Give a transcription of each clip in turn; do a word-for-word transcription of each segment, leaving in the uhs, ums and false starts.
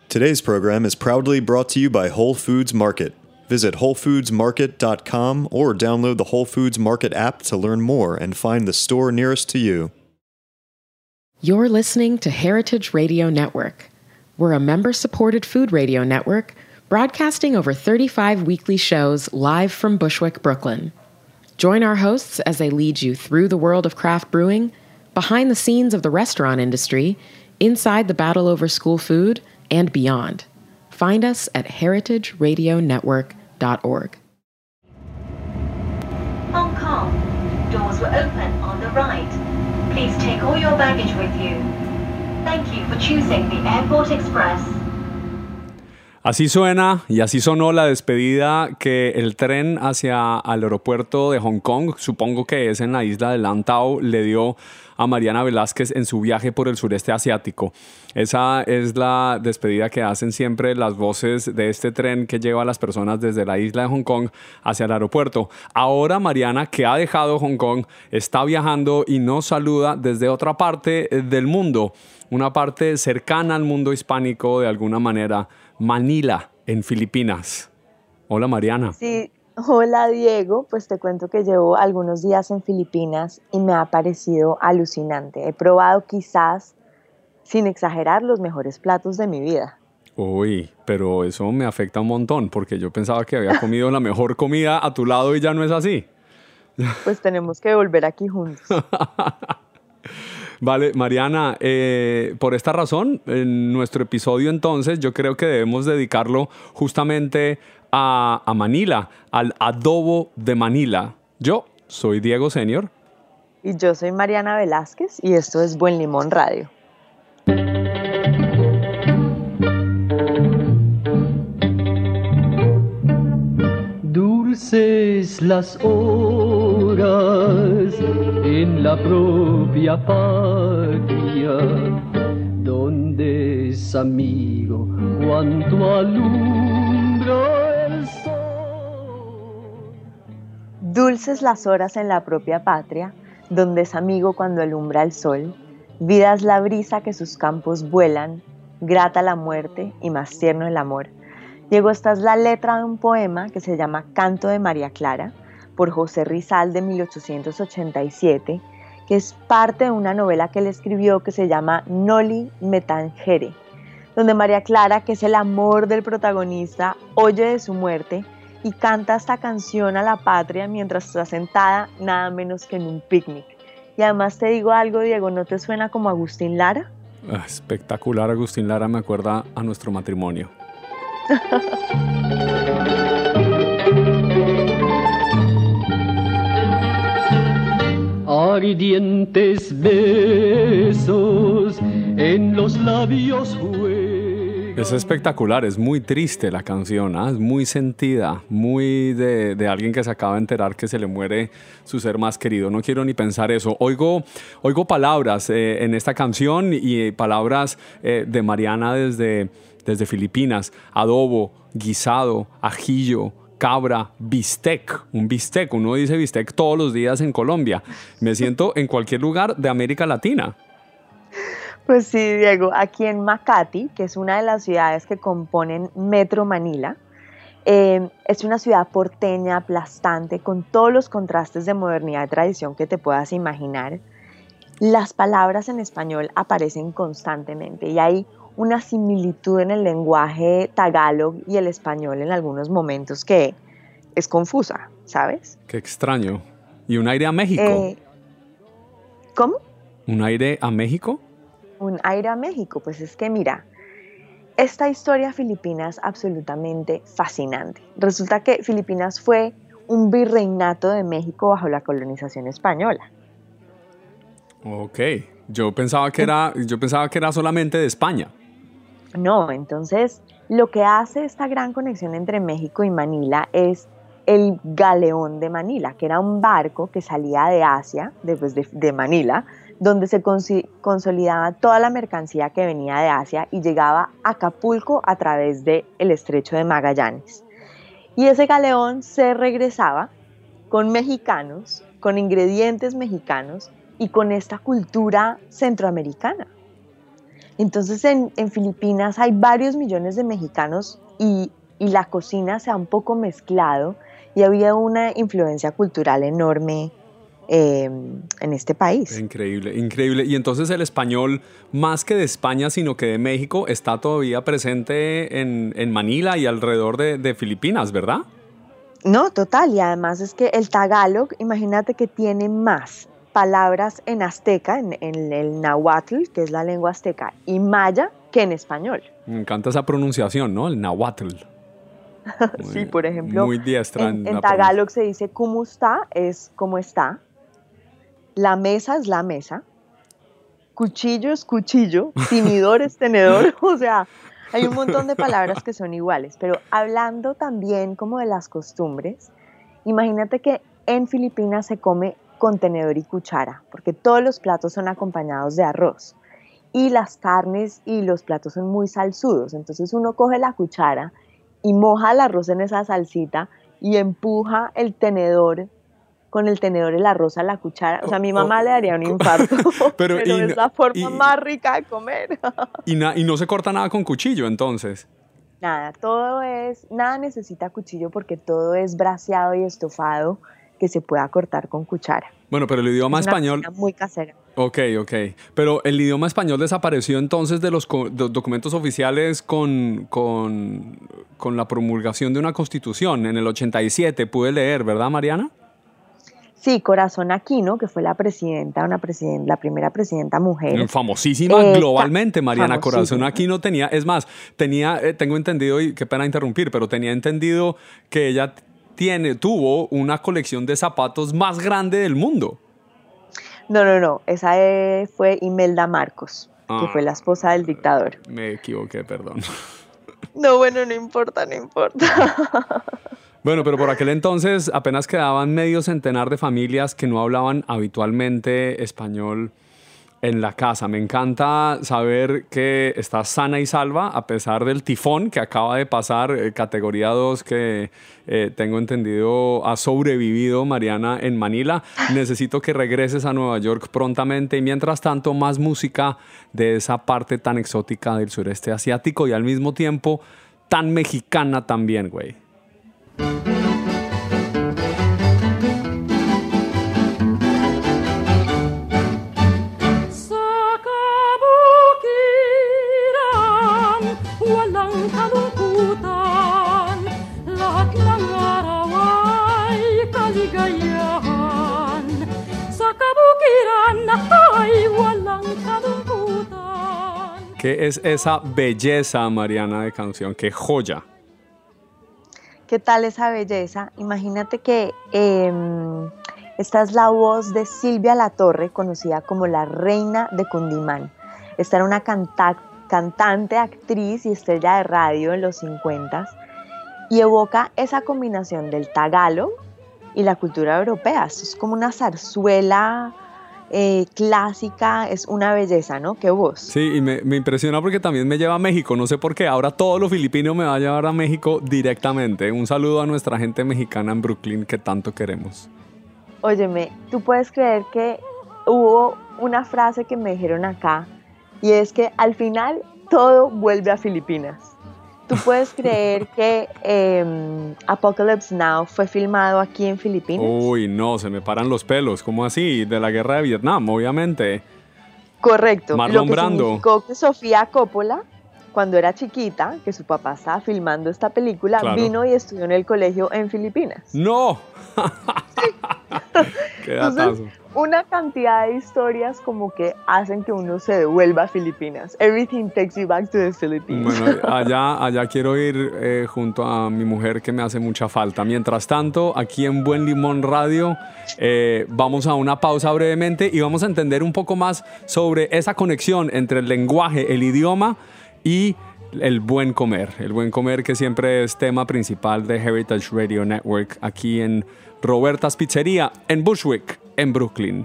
Today's program is proudly brought to you by Whole Foods Market. Visit whole foods market dot com or download the Whole Foods Market app to learn more and find the store nearest to you. You're listening to Heritage Radio Network. We're a member-supported food radio network broadcasting over thirty-five weekly shows live from Bushwick, Brooklyn. Join our hosts as they lead you through the world of craft brewing, behind the scenes of the restaurant industry, inside the battle over school food, and beyond. Find us at heritage radio network dot org. Hong Kong. Doors will open on the right. Please take all your baggage with you. Thank you for choosing the Airport Express. Así suena y así sonó la despedida que el tren hacia el aeropuerto de Hong Kong, supongo que es en la isla de Lantau, le dio a Mariana Velázquez en su viaje por el sureste asiático. Esa es la despedida que hacen siempre las voces de este tren que lleva a las personas desde la isla de Hong Kong hacia el aeropuerto. Ahora Mariana, que ha dejado Hong Kong, está viajando y nos saluda desde otra parte del mundo, una parte cercana al mundo hispánico de alguna manera, Manila, en Filipinas. Hola Mariana. Sí. Hola Diego, pues te cuento que llevo algunos días en Filipinas y me ha parecido alucinante. He probado quizás, sin exagerar, los mejores platos de mi vida. Uy, pero eso me afecta un montón porque yo pensaba que había comido la mejor comida a tu lado y ya no es así. Pues tenemos que volver aquí juntos. Vale, Mariana, eh, por esta razón, en nuestro episodio entonces yo creo que debemos dedicarlo justamente a, a Manila, al adobo de Manila. Yo soy Diego Senior. Y yo soy Mariana Velázquez y esto es Buen Limón Radio. Dulces las horas en la propia patria, donde es amigo cuanto alumbra el sol. Dulces las horas en la propia patria, donde es amigo cuando alumbra el sol. Vida es la brisa que sus campos vuelan, grata la muerte y más tierno el amor. Diego, esta es la letra de un poema que se llama Canto de María Clara, por José Rizal de mil ochocientos ochenta y siete, que es parte de una novela que él escribió que se llama Noli Me Tangere, donde María Clara, que es el amor del protagonista, oye de su muerte y canta esta canción a la patria mientras está sentada nada menos que en un picnic. Y además te digo algo, Diego, ¿no te suena como Agustín Lara? Ah, espectacular, Agustín Lara, me acuerda a nuestro matrimonio. Ardientes besos en los labios juegan. Es espectacular, es muy triste la canción, ¿eh? Es muy sentida, muy de, de alguien que se acaba de enterar que se le muere su ser más querido. No quiero ni pensar eso. Oigo, oigo palabras eh, en esta canción y palabras eh, de Mariana desde, desde Filipinas. Adobo, guisado, ajillo, cabra, bistec, un bistec. Uno dice bistec todos los días en Colombia. Me siento en cualquier lugar de América Latina. Pues sí, Diego, aquí en Makati, que es una de las ciudades que componen Metro Manila, eh, es una ciudad porteña, aplastante, con todos los contrastes de modernidad y tradición que te puedas imaginar. Las palabras en español aparecen constantemente y hay una similitud en el lenguaje tagalog y el español en algunos momentos que es confusa, ¿sabes? Qué extraño. ¿Y un aire a México? Eh, ¿Cómo? ¿Un aire a México? Un aire a México, pues es que mira, esta historia filipina es absolutamente fascinante. Resulta que Filipinas fue un virreinato de México bajo la colonización española. Ok, yo pensaba que era, yo pensaba que era solamente de España. No, entonces lo que hace esta gran conexión entre México y Manila es el Galeón de Manila, que era un barco que salía de Asia, de, pues de, de Manila, donde se cons- consolidaba toda la mercancía que venía de Asia y llegaba a Acapulco a través del Estrecho de Magallanes. Y ese galeón se regresaba con mexicanos, con ingredientes mexicanos y con esta cultura centroamericana. Entonces en, en Filipinas hay varios millones de mexicanos y, y la cocina se ha un poco mezclado y había una influencia cultural enorme eh, en este país. Increíble, increíble. Y entonces el español, más que de España, sino que de México, está todavía presente en, en Manila y alrededor de, de Filipinas, ¿verdad? No, total. Y además es que el tagalog, imagínate que tiene más palabras en azteca, en, en el náhuatl, que es la lengua azteca, y maya, que en español. Me encanta esa pronunciación, ¿no? El náhuatl. Muy, sí, por ejemplo, muy diestra en, en, en tagalog se dice ¿cómo está? Es ¿cómo está? La mesa es la mesa. Cuchillo es cuchillo. Tinidor es tenedor. O sea, hay un montón de palabras que son iguales. Pero hablando también como de las costumbres, imagínate que en Filipinas se come con tenedor y cuchara, porque todos los platos son acompañados de arroz. Y las carnes y los platos son muy salsudos. Entonces uno coge la cuchara y moja el arroz en esa salsita y empuja el tenedor, con el tenedor el arroz a la cuchara. O sea, a mi mamá oh, oh, le daría un infarto, pero, pero y, es la forma y, más rica de comer. y, na, y no se corta nada con cuchillo, entonces. Nada, todo es, nada necesita cuchillo porque todo es braseado y estofado que se pueda cortar con cuchara. Bueno, pero el idioma es una español... muy casera. Ok, ok. Pero el idioma español desapareció entonces de los, co- de los documentos oficiales con, con, con la promulgación de una constitución. En el ochenta y siete pude leer, ¿verdad, Mariana? Sí, Corazón Aquino, que fue la presidenta, una presidenta, la primera presidenta mujer. Famosísima eh, globalmente, Mariana Corazón Aquino tenía, es más, tenía, eh, tengo entendido, y qué pena interrumpir, pero tenía entendido que ella tiene, tuvo una colección de zapatos más grande del mundo. No, no, no, esa eh, fue Imelda Marcos, ah, que fue la esposa del dictador. Me equivoqué, perdón. No, bueno, no importa, no importa. Bueno, pero por aquel entonces apenas quedaban medio centenar de familias que no hablaban habitualmente español en la casa. Me encanta saber que estás sana y salva a pesar del tifón que acaba de pasar, eh, categoría dos, que eh, tengo entendido ha sobrevivido Mariana en Manila. Necesito que regreses a Nueva York prontamente y mientras tanto más música de esa parte tan exótica del sureste asiático y al mismo tiempo tan mexicana también, güey. ¿Qué es esa belleza, Mariana, de canción? ¡Qué joya! ¿Qué tal esa belleza? Imagínate que eh, esta es la voz de Silvia Latorre, conocida como la reina de Cundimán. Esta era una canta- cantante, actriz y estrella de radio en los cincuenta y evoca esa combinación del tagalog y la cultura europea. Esto es como una zarzuela eh, clásica, es una belleza, ¿no? ¡Qué voz! Sí, y me, me impresiona porque también me lleva a México, no sé por qué, ahora todo lo filipino me va a llevar a México directamente. Un saludo a nuestra gente mexicana en Brooklyn que tanto queremos. Óyeme, tú puedes creer que hubo una frase que me dijeron acá y es que al final todo vuelve a Filipinas. ¿Tú puedes creer que eh, Apocalypse Now fue filmado aquí en Filipinas? Uy, no, se me paran los pelos. ¿Cómo así? De la guerra de Vietnam, obviamente. Correcto. Marlon Lo que Brando. significó que Sofía Coppola, cuando era chiquita, que su papá estaba filmando esta película, claro, vino y estudió en el colegio en Filipinas. ¡No! Sí. ¡Qué datazo! Entonces, una cantidad de historias como que hacen que uno se devuelva a Filipinas. Everything takes you back to the Philippines. Bueno, allá, allá quiero ir eh, junto a mi mujer que me hace mucha falta. Mientras tanto, aquí en Buen Limón Radio, eh, vamos a una pausa brevemente y vamos a entender un poco más sobre esa conexión entre el lenguaje, el idioma y el buen comer. El buen comer que siempre es tema principal de Heritage Radio Network aquí en Roberta's Pizzería en Bushwick, en Brooklyn.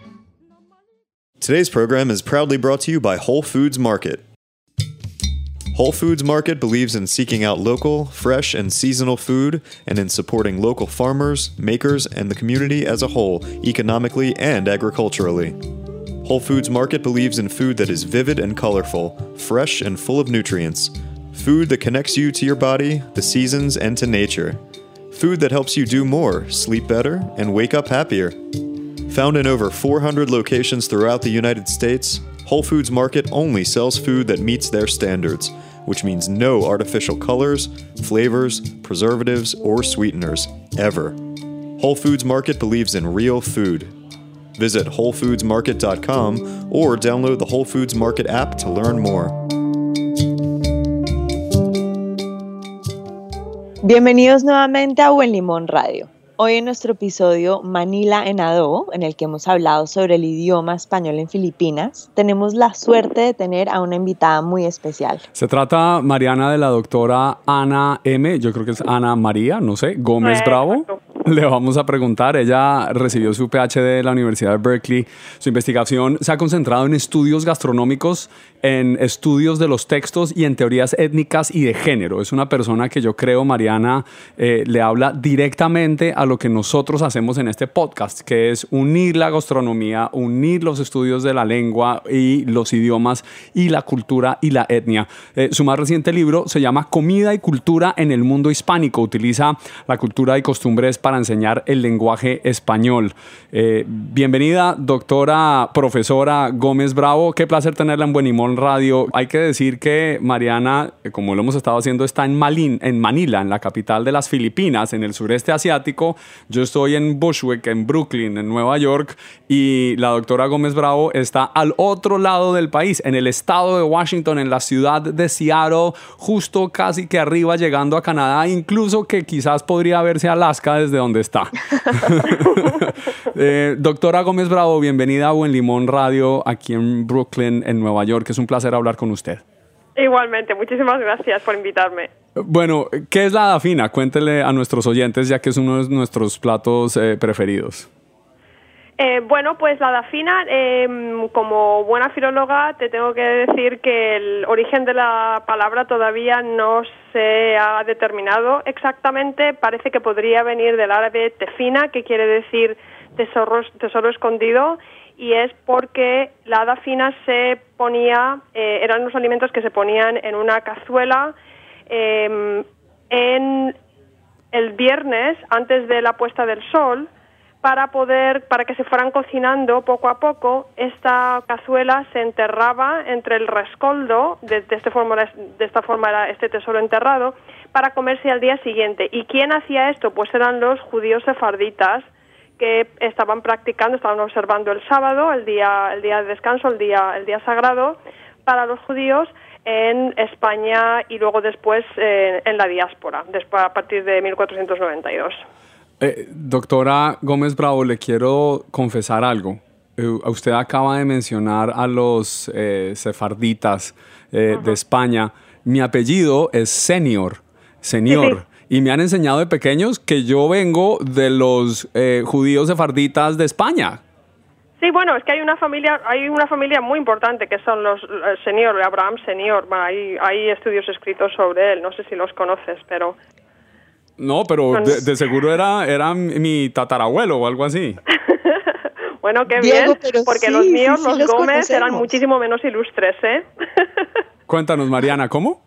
Today's program is proudly brought to you by Whole Foods Market. Whole Foods Market believes in seeking out local, fresh, and seasonal food and in supporting local farmers, makers, and the community as a whole, economically and agriculturally. Whole Foods Market believes in food that is vivid and colorful, fresh and full of nutrients. Food that connects you to your body, the seasons, and to nature. Food that helps you do more, sleep better, and wake up happier. Found in over four hundred locations throughout the United States, Whole Foods Market only sells food that meets their standards, which means no artificial colors, flavors, preservatives, or sweeteners, ever. Whole Foods Market believes in real food. Visit whole foods market dot com or download the Whole Foods Market app to learn more. Bienvenidos nuevamente a Buen Limón Radio. Hoy en nuestro episodio Manila en Adobo, en el que hemos hablado sobre el idioma español en Filipinas, tenemos la suerte de tener a una invitada muy especial. Se trata, Mariana, de la doctora Ana M., yo creo que es Ana María, no sé, Gómez Bravo. Le vamos a preguntar, ella recibió su P H D de la Universidad de Berkeley. Su investigación se ha concentrado en estudios gastronómicos, en estudios de los textos y en teorías étnicas y de género. Es una persona que yo creo, Mariana, eh, le habla directamente a lo que nosotros hacemos en este podcast, que es unir la gastronomía, unir los estudios de la lengua y los idiomas y la cultura y la etnia. Eh, su más reciente libro se llama Comida y Cultura en el Mundo Hispánico. Utiliza la cultura y costumbres para enseñar el lenguaje español. Eh, bienvenida, doctora, profesora Gómez Bravo. Qué placer tenerla en Buen Limón Radio. Hay que decir que Mariana, como lo hemos estado haciendo, está en, Malin, en Manila, en la capital de las Filipinas, en el sureste asiático. Yo estoy en Bushwick, en Brooklyn, en Nueva York, y la doctora Gómez Bravo está al otro lado del país, en el estado de Washington, en la ciudad de Seattle, justo casi que arriba, llegando a Canadá, incluso que quizás podría verse Alaska desde donde está. eh, doctora Gómez Bravo, bienvenida a Buen Limón Radio aquí en Brooklyn, en Nueva York. Es un placer hablar con usted. Igualmente, muchísimas gracias por invitarme. Bueno, ¿qué es la dafina? Cuéntele a nuestros oyentes, ya que es uno de nuestros platos eh, preferidos. Eh, bueno, pues la dafina, eh, como buena filóloga, te tengo que decir que el origen de la palabra todavía no se ha determinado exactamente. Parece que podría venir del árabe tefina, que quiere decir tesoro, tesoro escondido, y es porque la dafina se ponía, eh, eran unos alimentos que se ponían en una cazuela eh, en el viernes antes de la puesta del sol, para poder, para que se fueran cocinando poco a poco. Esta cazuela se enterraba entre el rescoldo, de, de, este forma, de esta forma era este tesoro enterrado, para comerse al día siguiente. ¿Y quién hacía esto? Pues eran los judíos sefarditas, que estaban practicando, estaban observando el sábado, el día, el día de descanso, el día, el día sagrado para los judíos en España y luego después eh, en la diáspora, después a partir de mil cuatrocientos noventa y dos. Eh, doctora Gómez Bravo, le quiero confesar algo. Eh, usted acaba de mencionar a los eh, sefarditas eh, uh-huh. de España. Mi apellido es Senior, señor. Sí, sí. Y me han enseñado de pequeños que yo vengo de los eh, judíos sefarditas de España. Sí, bueno, es que hay una familia, hay una familia muy importante que son los el Senior, Abraham Senior. Hay, hay estudios escritos sobre él. No sé si los conoces, pero no, pero de, de seguro era, era mi tatarabuelo o algo así. Bueno, qué Diego, bien, porque sí, los míos, sí, sí, los, los Gómez, conocemos. Eran muchísimo menos ilustres, ¿eh? Cuéntanos, Mariana, ¿cómo?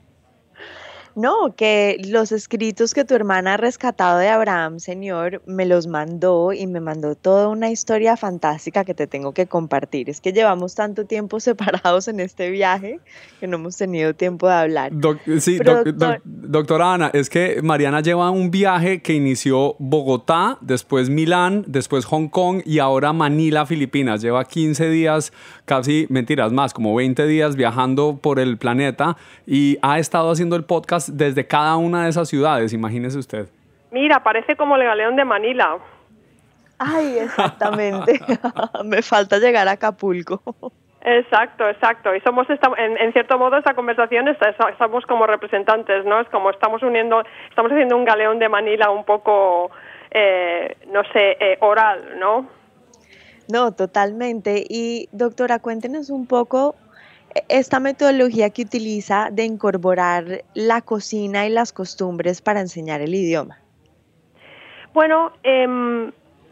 No, que los escritos que tu hermana ha rescatado de Abraham, Señor, me los mandó y me mandó toda una historia fantástica que te tengo que compartir. Es que llevamos tanto tiempo separados en este viaje que no hemos tenido tiempo de hablar. Doc, sí, doc, doctor, doc, doctora Ana, es que Mariana lleva un viaje que inició Bogotá, después Milán, después Hong Kong y ahora Manila, Filipinas. Lleva quince días, casi, mentiras más, como veinte días viajando por el planeta y ha estado haciendo el podcast desde cada una de esas ciudades, imagínese usted. Mira, parece como el galeón de Manila. Ay, exactamente. Me falta llegar a Acapulco. Exacto, exacto. Y somos, en, en cierto modo, esta conversación está, estamos como representantes, ¿no? Es como estamos uniendo, estamos haciendo un galeón de Manila un poco, eh, no sé, eh, oral, ¿no? No, totalmente. Y, doctora, cuéntenos un poco esta metodología que utiliza de incorporar la cocina y las costumbres para enseñar el idioma? Bueno, eh,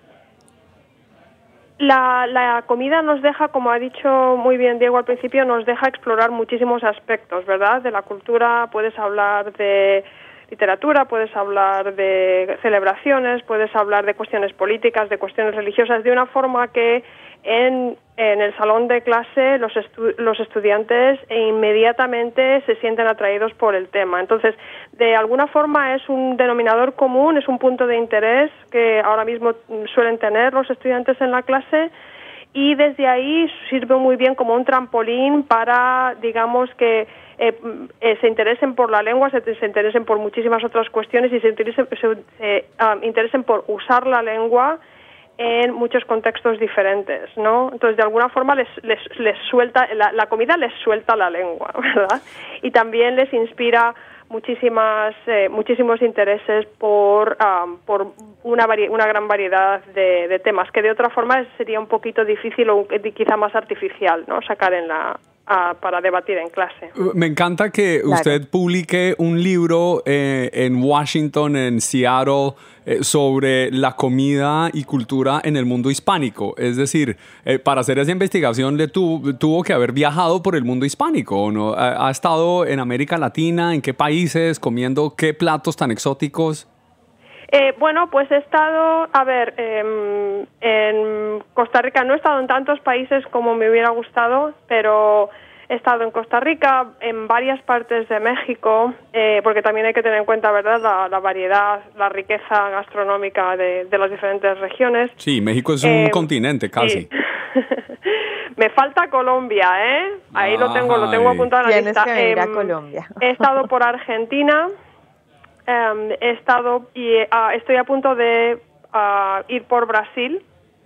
la, la comida nos deja, como ha dicho muy bien Diego al principio, nos deja explorar muchísimos aspectos, ¿verdad? De la cultura, puedes hablar de literatura, puedes hablar de celebraciones, puedes hablar de cuestiones políticas, de cuestiones religiosas, de una forma que en, en el salón de clase los, estu los estudiantes inmediatamente se sienten atraídos por el tema. Entonces, de alguna forma es un denominador común, es un punto de interés que ahora mismo suelen tener los estudiantes en la clase, y desde ahí sirve muy bien como un trampolín para, digamos, que eh, eh, se interesen por la lengua, se, se interesen por muchísimas otras cuestiones y se interesen, se, eh, um, interesen por usar la lengua en muchos contextos diferentes, ¿no? Entonces, de alguna forma les, les, les suelta, la, la comida les suelta la lengua, ¿verdad? Y también les inspira muchísimas eh, muchísimos intereses por um, por una vari una gran variedad de, de temas que de otra forma sería un poquito difícil o quizá más artificial, ¿no? Sacar en la a, para debatir en clase. Me encanta que claro. usted publique un libro eh, en Washington, en Seattle, eh, sobre la comida y cultura en el mundo hispánico. Es decir, eh, para hacer esa investigación le tu, tuvo que haber viajado por el mundo hispánico, ¿no? ¿Ha, ha estado en América Latina? ¿En qué países? ¿Comiendo qué platos tan exóticos? Eh, bueno, pues he estado, a ver, eh, en Costa Rica, no he estado en tantos países como me hubiera gustado, pero he estado en Costa Rica, en varias partes de México, eh, porque también hay que tener en cuenta, ¿verdad?, la, la variedad, la riqueza gastronómica de, de las diferentes regiones. Sí, México es un eh, continente casi. Sí. Me falta Colombia, ¿eh? Ahí Ay. lo tengo, lo tengo apuntado en la Tienes lista. que venir eh, a Colombia. He estado por Argentina. Um, he estado y uh, estoy a punto de uh, ir por Brasil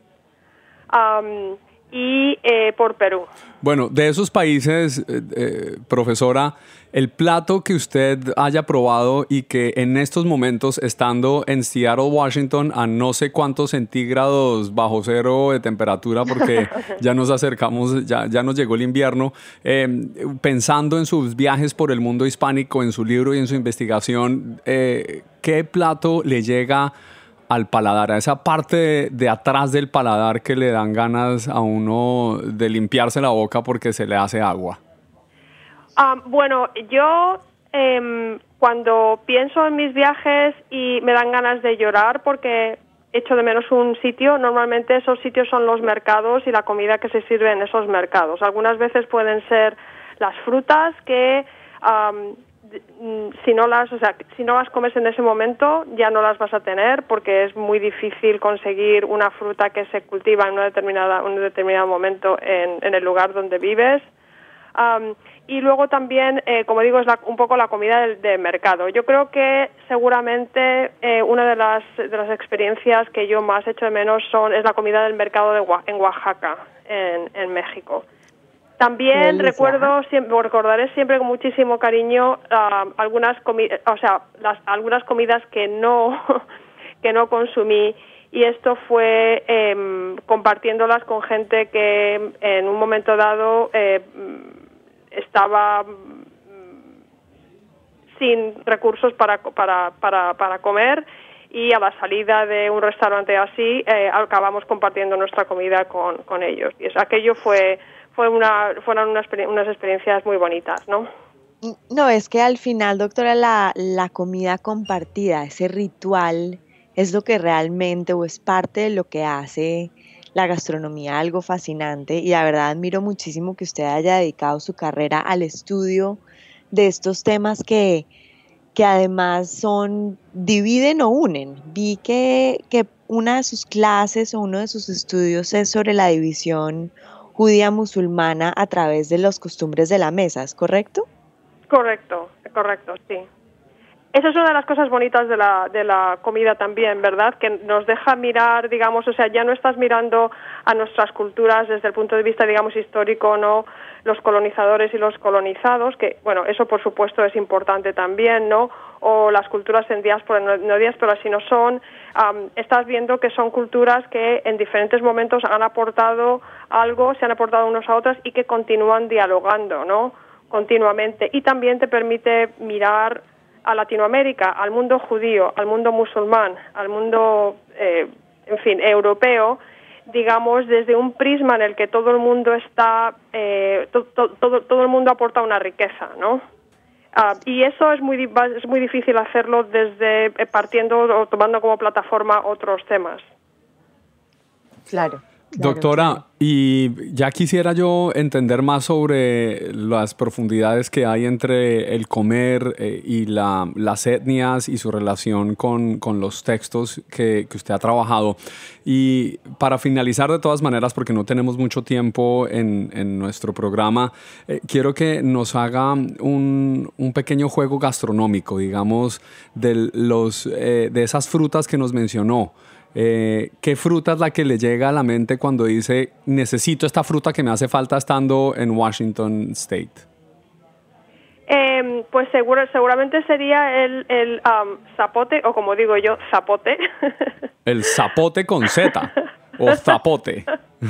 um, y eh, por Perú. Bueno, de esos países, eh, eh, profesora, el plato que usted haya probado y que en estos momentos, estando en Seattle, Washington, a no sé cuántos centígrados bajo cero de temperatura, porque ya nos acercamos, ya, ya nos llegó el invierno, eh, pensando en sus viajes por el mundo hispánico, en su libro y en su investigación, eh, ¿qué plato le llega al paladar, a esa parte de, de atrás del paladar que le dan ganas a uno de limpiarse la boca porque se le hace agua? Um, bueno, yo eh, cuando pienso en mis viajes y me dan ganas de llorar porque echo de menos un sitio, normalmente esos sitios son los mercados y la comida que se sirve en esos mercados. Algunas veces pueden ser las frutas que um, si no las, o sea, si no las comes en ese momento ya no las vas a tener porque es muy difícil conseguir una fruta que se cultiva en una determinada, un determinado momento en, en el lugar donde vives. Um, y luego también, eh, como digo, es la, un poco la comida del, del mercado. Yo creo que seguramente eh, una de las, de las experiencias que yo más echo de menos son es la comida del mercado de, en Oaxaca, en, en México. También recuerdo, siempre, recordaré siempre con muchísimo cariño uh, algunas comidas, o sea, las, algunas comidas que no que no consumí, y esto fue eh, compartiéndolas con gente que en un momento dado eh, estaba sin recursos para para para para comer, y a la salida de un restaurante así eh, acabamos compartiendo nuestra comida con con ellos, y es, aquello fue Fue una, fueron unas, unas experiencias muy bonitas, ¿no? No, es que al final, doctora, la, la comida compartida, ese ritual, es lo que realmente, o es parte de lo que hace la gastronomía algo fascinante, y la verdad admiro muchísimo que usted haya dedicado su carrera al estudio de estos temas que, que además son, dividen o unen. Vi que, que una de sus clases o uno de sus estudios es sobre la división judía musulmana a través de las costumbres de la mesa, ¿es correcto? Correcto, correcto, sí. Esa es una de las cosas bonitas de la de la comida también, ¿verdad? Que nos deja mirar, digamos, o sea, ya no estás mirando a nuestras culturas desde el punto de vista, digamos, histórico, ¿no? Los colonizadores y los colonizados, que, bueno, eso por supuesto es importante también, ¿no? o las culturas en diáspora, no, no diáspora, sino son, um, estás viendo que son culturas que en diferentes momentos han aportado algo, se han aportado unos a otras y que continúan dialogando, ¿no? Continuamente. Y también te permite mirar a Latinoamérica, al mundo judío, al mundo musulmán, al mundo, eh, en fin, europeo, digamos, desde un prisma en el que todo el mundo está, eh, to, to, todo, todo el mundo aporta una riqueza, ¿no? Uh, y eso es muy es muy difícil hacerlo desde eh, partiendo o tomando como plataforma otros temas. Claro. Doctora, claro. y ya quisiera yo entender más sobre las profundidades que hay entre el comer eh, y la, las etnias y su relación con, con los textos que, que usted ha trabajado. Y para finalizar de todas maneras, porque no tenemos mucho tiempo en, en nuestro programa, eh, quiero que nos haga un, un pequeño juego gastronómico, digamos, de, los, eh, de esas frutas que nos mencionó. Eh, ¿Qué fruta es la que le llega a la mente cuando dice necesito esta fruta que me hace falta estando en Washington State? Eh, pues seguro, seguramente sería el, el um, zapote, o como digo yo, zapote. El zapote con Z, o zapote.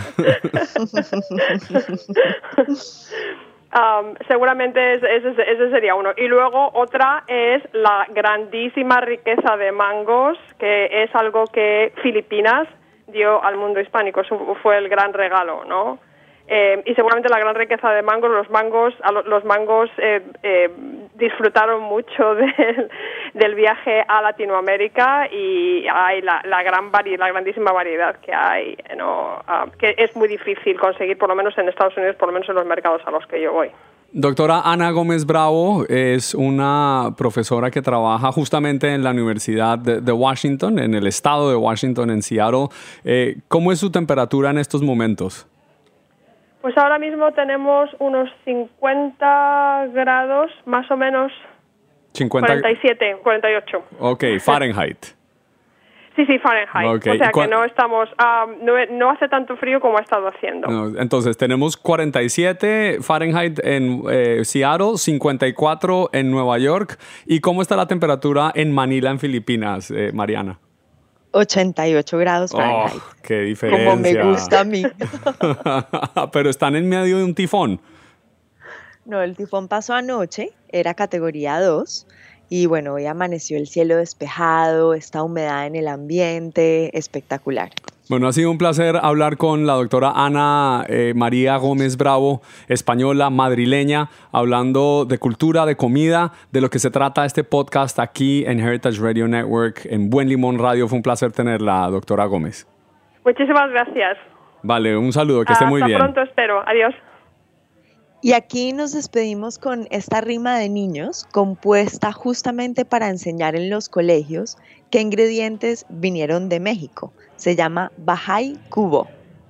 Um, seguramente ese, ese, ese sería uno. Y luego otra es la grandísima riqueza de mangos, que es algo que Filipinas dio al mundo hispánico. Eso fue el gran regalo, ¿no? Eh, y seguramente la gran riqueza de mangos, los mangos, los mangos eh, eh, disfrutaron mucho del, del viaje a Latinoamérica y hay la, la gran vari, la grandísima variedad que hay, ¿no? Uh, que es muy difícil conseguir, por lo menos en Estados Unidos, por lo menos en los mercados a los que yo voy. Doctora Ana Gómez Bravo es una profesora que trabaja justamente en la Universidad de, de Washington, en el estado de Washington, en Seattle. Eh, ¿Cómo es su temperatura en estos momentos? Pues ahora mismo tenemos unos cincuenta grados, más o menos, cincuenta... cuarenta y siete, cuarenta y ocho. Ok, Fahrenheit. Sí, sí, Fahrenheit. Okay. O sea ¿Cuál... que no estamos, um, no, no hace tanto frío como ha estado haciendo. No, entonces tenemos cuarenta y siete Fahrenheit en eh, Seattle, cincuenta y cuatro en Nueva York. ¿Y cómo está la temperatura en Manila, en Filipinas, eh, Mariana? ochenta y ocho grados Fahrenheit. Oh, qué diferencia. Como me gusta a mí. Pero están en medio de un tifón. No, el tifón pasó anoche, era categoría dos. Y bueno, hoy amaneció el cielo despejado, esta humedad en el ambiente, espectacular. Bueno, ha sido un placer hablar con la doctora Ana eh, María Gómez Bravo, española, madrileña, hablando de cultura, de comida, de lo que se trata este podcast aquí en Heritage Radio Network, en Buen Limón Radio. Fue un placer tenerla, doctora Gómez. Muchísimas gracias. Vale, un saludo, que esté muy bien. Hasta pronto, espero. Adiós. Y aquí nos despedimos con esta rima de niños, compuesta justamente para enseñar en los colegios qué ingredientes vinieron de México. Se llama Bahay Kubo.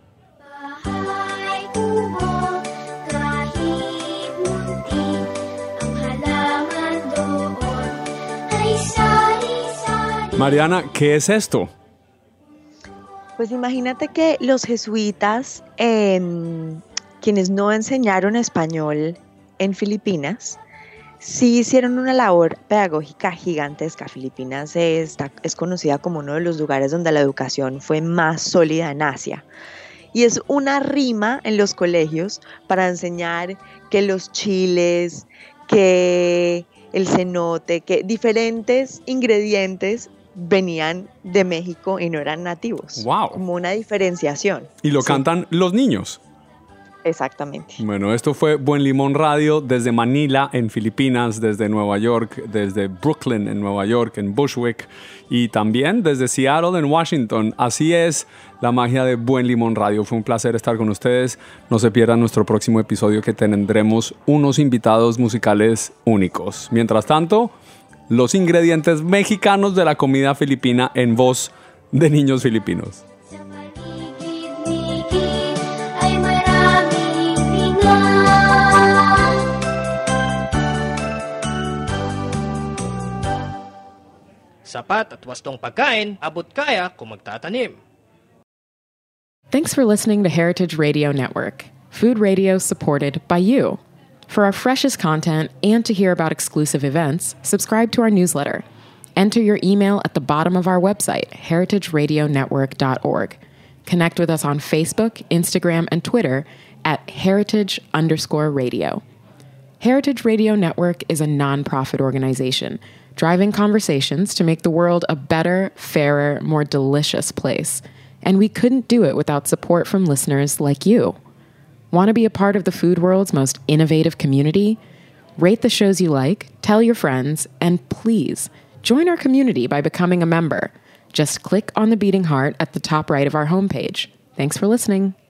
Mariana, ¿qué es esto? Pues imagínate que los jesuitas, eh, quienes no enseñaron español en Filipinas, sí hicieron una labor pedagógica gigantesca. Filipinas es, es conocida como uno de los lugares donde la educación fue más sólida en Asia. Y es una rima en los colegios para enseñar que los chiles, que el cenote, que diferentes ingredientes venían de México y no eran nativos. Wow. Como una diferenciación. Y lo sí. cantan los niños. Exactamente. Bueno, esto fue Buen Limón Radio desde Manila, en Filipinas, desde Nueva York, desde Brooklyn, en Nueva York, en Bushwick, y también desde Seattle, en Washington. Así es la magia de Buen Limón Radio. Fue un placer estar con ustedes. No se pierdan nuestro próximo episodio, que tendremos unos invitados musicales únicos. Mientras tanto, los ingredientes mexicanos de la comida filipina en voz de niños filipinos. Sapat at wastong pagkain, abot kaya kung magtatanim. Thanks for listening to Heritage Radio Network, food radio supported by you. For our freshest content and to hear about exclusive events, subscribe to our newsletter. Enter your email at the bottom of our website, heritage radio network dot org. Connect with us on Facebook, Instagram, and Twitter at heritage underscore radio. Heritage Radio Network is a nonprofit organization driving conversations to make the world a better, fairer, more delicious place. And we couldn't do it without support from listeners like you. Want to be a part of the food world's most innovative community? Rate the shows you like, tell your friends, and please join our community by becoming a member. Just click on the beating heart at the top right of our homepage. Thanks for listening.